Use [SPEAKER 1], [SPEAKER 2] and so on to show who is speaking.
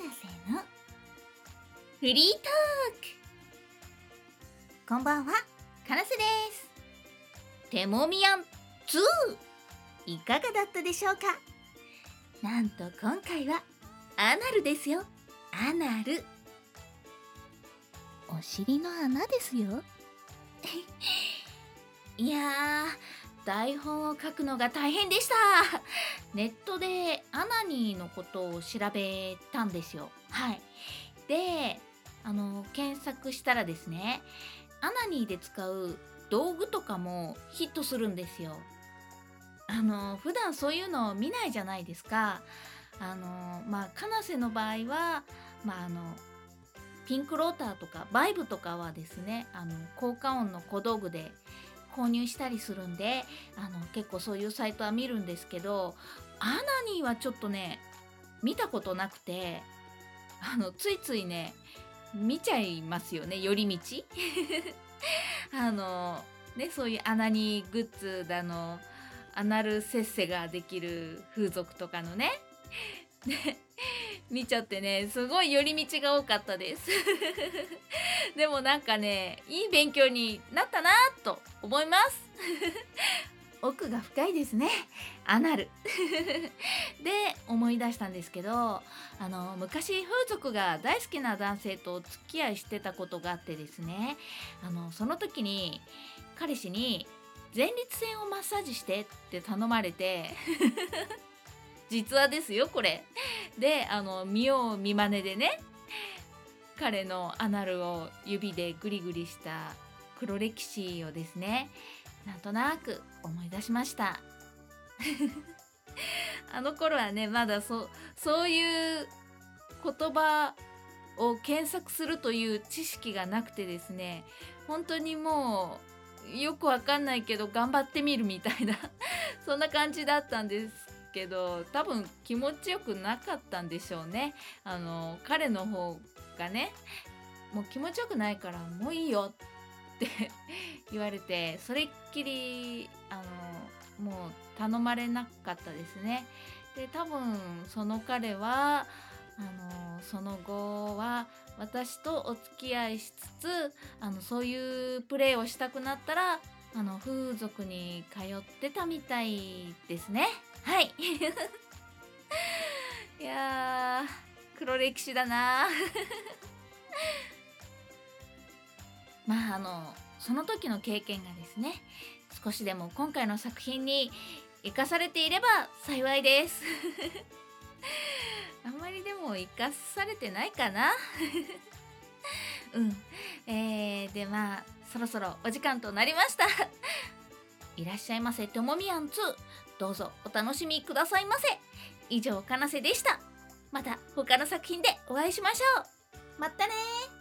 [SPEAKER 1] 瀬のフリートーク。こんばんは、かなせです。テモミアン2、いかがだったでしょうか。なんと今回はアナルですよ。アナル、お尻の穴ですよ。いやー、台本を書くのが大変でした。ネットでアナニーのことを調べたんですよ。はい。で、検索したらですね、アナニーで使う道具とかもヒットするんですよ。普段そういうのを見ないじゃないですか。カナセの場合は、まあ、ピンクローターとかバイブとかはですね、効果音の小道具で購入したりするんで、結構そういうサイトは見るんですけど、アナニーはちょっとね、見たことなくて、ついついね、見ちゃいますよね、寄り道。そういうアナニーグッズだの、アナルセッセができる風俗とかのね、で見ちゃってね、すごい寄り道が多かったです。でもなんかね、いい勉強になったなと思います。奥が深いですね、アナル。で思い出したんですけど、昔風俗が大好きな男性とお付き合いしてたことがあってですね、その時に彼氏に前立腺をマッサージしてって頼まれて、実話ですよこれ。で見よう見まねでね、彼のアナルを指でグリグリした黒歴史をですね、なんとなく思い出しました。あの頃はね、まだそういう言葉を検索するという知識がなくてですね、本当にもうよくわかんないけど頑張ってみるみたいなそんな感じだったんですけど、多分気持ちよくなかったんでしょうね。彼の方がね、もう気持ちよくないからもういいよって言われて、それっきりもう頼まれなかったですね。で多分その彼はその後は私とお付き合いしつつ、そういうプレーをしたくなったら風俗に通ってたみたいですね。はい。いやー、黒歴史だな。その時の経験がですね、少しでも今回の作品に生かされていれば幸いです。あんまりでも生かされてないかな。うん。でそろそろお時間となりました。いらっしゃいませともみやん2、どうぞお楽しみくださいませ。以上、かなせでした。また他の作品でお会いしましょう。またねー。